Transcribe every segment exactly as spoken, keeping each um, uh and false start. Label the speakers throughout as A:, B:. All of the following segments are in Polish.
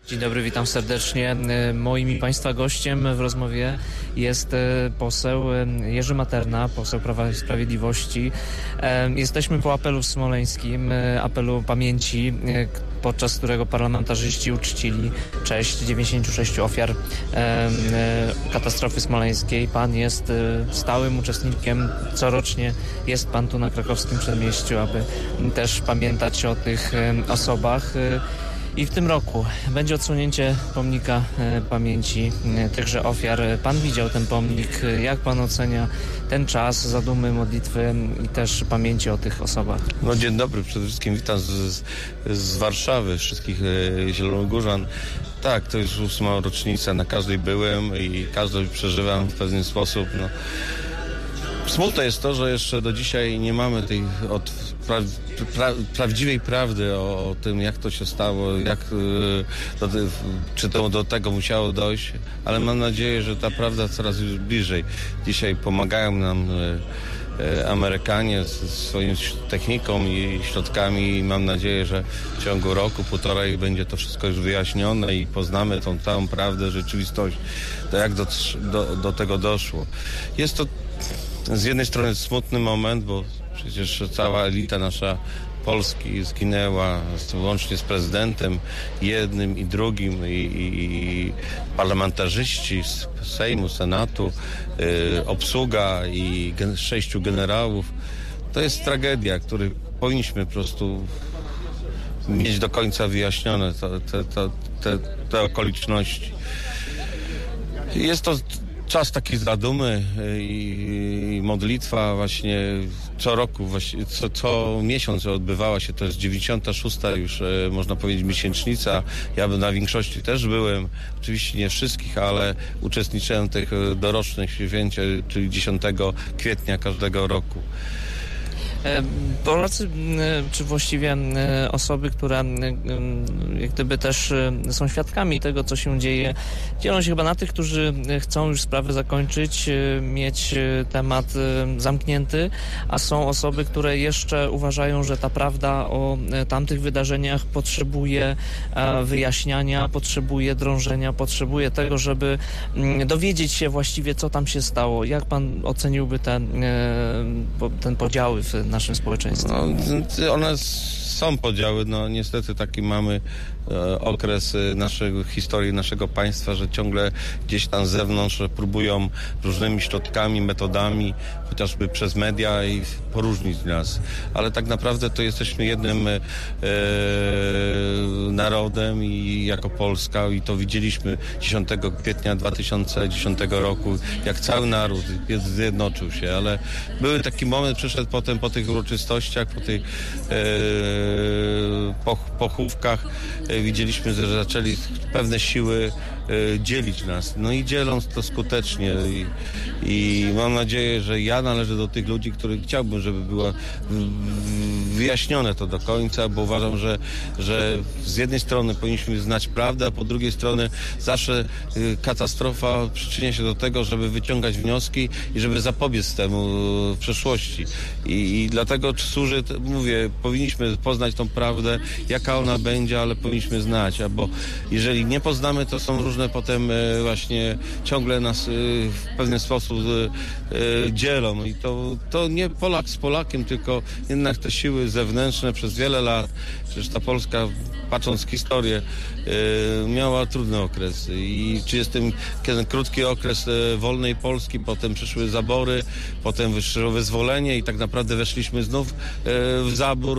A: Dzień dobry, witam serdecznie. Moim i Państwa gościem w rozmowie jest poseł Jerzy Materna, poseł Prawa i Sprawiedliwości. Jesteśmy po apelu smoleńskim, apelu pamięci, podczas którego parlamentarzyści uczcili cześć dziewięćdziesięciu sześciu ofiar katastrofy smoleńskiej. Pan jest stałym uczestnikiem, corocznie jest Pan tu na krakowskim przedmieściu, aby też pamiętać o tych osobach. I w tym roku będzie odsłonięcie pomnika e, pamięci e, tychże ofiar. Pan widział ten pomnik. Jak Pan ocenia ten czas zadumy, modlitwy i też pamięci o tych osobach?
B: No dzień dobry, przede wszystkim witam z, z Warszawy, wszystkich e, zielonogórzan. Tak, to jest ósma rocznica, na każdej byłem i każdej przeżywam w pewien sposób. No. Smutne jest to, że jeszcze do dzisiaj nie mamy tej od, pra, pra, prawdziwej prawdy o, o tym, jak to się stało, jak, do, czy to do tego musiało dojść, ale mam nadzieję, że ta prawda coraz już bliżej. Dzisiaj pomagają nam e, Amerykanie z swoją techniką i środkami i mam nadzieję, że w ciągu roku, półtorej będzie to wszystko już wyjaśnione i poznamy tą całą prawdę, rzeczywistość, to jak do, do, do tego doszło. Jest to z jednej strony smutny moment, bo przecież cała elita nasza Polski zginęła łącznie z prezydentem jednym i drugim i, i parlamentarzyści z Sejmu, Senatu, y, obsługa i gen, sześciu generałów. To jest tragedia, której powinniśmy po prostu mieć do końca wyjaśnione te, te, te, te, te okoliczności. Jest to czas takiej zadumy i, i modlitwa właśnie co roku, właśnie, co, co miesiąc odbywała się, to jest dziewięćdziesiąta szósta już, e, można powiedzieć, miesięcznica. Ja na większości też byłem, oczywiście nie wszystkich, ale uczestniczyłem w tych dorocznych święcie, czyli dziesiątego kwietnia każdego roku.
A: Polacy, czy właściwie osoby, które jak gdyby też są świadkami tego, co się dzieje, dzielą się chyba na tych, którzy chcą już sprawę zakończyć, mieć temat zamknięty, a są osoby, które jeszcze uważają, że ta prawda o tamtych wydarzeniach potrzebuje wyjaśniania, potrzebuje drążenia, potrzebuje tego, żeby dowiedzieć się właściwie, co tam się stało. Jak pan oceniłby ten, ten podziały w naszym społeczeństwie?
B: No, one są podziały, no niestety taki mamy e, okres naszej historii, naszego państwa, że ciągle gdzieś tam z zewnątrz próbują różnymi środkami, metodami, chociażby przez media i poróżnić nas. Ale tak naprawdę to jesteśmy jednym e, narodem i jako Polska i to widzieliśmy dziesiątego kwietnia dwa tysiące dziesiątego roku, jak cały naród zjednoczył się, ale był taki moment, przyszedł potem po tych uroczystościach, po tych e, pochówkach widzieliśmy, że zaczęli pewne siły dzielić nas. No i dzielą to skutecznie i, i mam nadzieję, że ja należę do tych ludzi, których chciałbym, żeby było wyjaśnione to do końca, bo uważam, że, że z jednej strony powinniśmy znać prawdę, a po drugiej strony zawsze katastrofa przyczynia się do tego, żeby wyciągać wnioski i żeby zapobiec temu w przyszłości. I, i dlatego służy, mówię, powinniśmy poznać tą prawdę, jaka ona będzie, ale powinniśmy znać, bo jeżeli nie poznamy, to są różne potem właśnie ciągle nas w pewien sposób dzielą i to, to nie Polak z Polakiem, tylko jednak te siły zewnętrzne przez wiele lat, przecież ta Polska, patrząc w historię, miała trudne okresy i czy jest ten, ten krótki okres wolnej Polski, potem przyszły zabory, potem wyszło wyzwolenie i tak naprawdę weszliśmy znów w zabór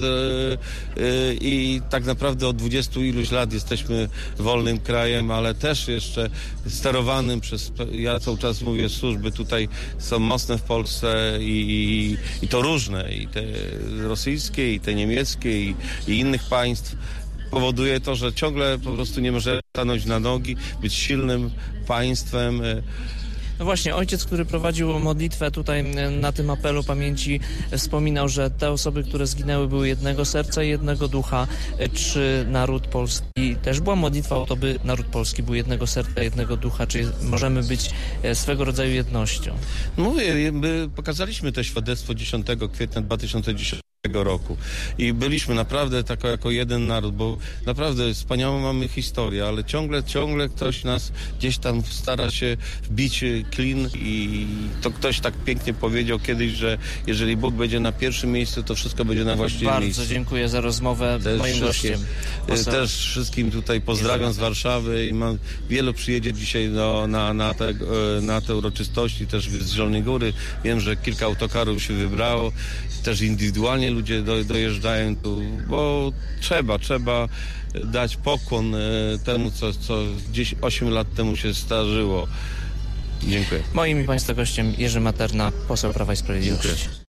B: i tak naprawdę od dwudziestu iluś lat jesteśmy wolnym krajem, ale też jeszcze sterowanym przez, ja cały czas mówię, służby tutaj są mocne w Polsce i, i, i to różne, i te rosyjskie, i te niemieckie, i, i innych państw. Powoduje to, że ciągle po prostu nie może stanąć na nogi, być silnym państwem.
A: No właśnie, ojciec, który prowadził modlitwę tutaj na tym apelu pamięci, wspominał, że te osoby, które zginęły, były jednego serca i jednego ducha. Czy naród polski, też była modlitwa o to, by naród polski był jednego serca, jednego ducha? Czy możemy być swego rodzaju jednością?
B: Mówię, my pokazaliśmy to świadectwo dziesiątego kwietnia dwa tysiące dziesiątego tego roku. I byliśmy naprawdę tako jako jeden naród, bo naprawdę wspaniałą mamy historię, ale ciągle, ciągle ktoś nas gdzieś tam stara się wbić klin i to ktoś tak pięknie powiedział kiedyś, że jeżeli Bóg będzie na pierwszym miejscu, to wszystko będzie na właściwym
A: Bardzo
B: miejscu.
A: dziękuję za rozmowę.
B: Też
A: Moim gościem.
B: Poseł... Też wszystkim tutaj pozdrawiam z Warszawy i mam, wielu przyjedzie dzisiaj do, na, na, te, na te uroczystości też z Zielonej Góry. Wiem, że kilka autokarów się wybrało. Też indywidualnie ludzie do, dojeżdżają tu, bo trzeba, trzeba dać pokłon temu, co, co gdzieś osiem lat temu się zdarzyło. Dziękuję.
A: Moim i Państwa gościem Jerzy Materna, poseł Prawa i Sprawiedliwości. Dziękuję.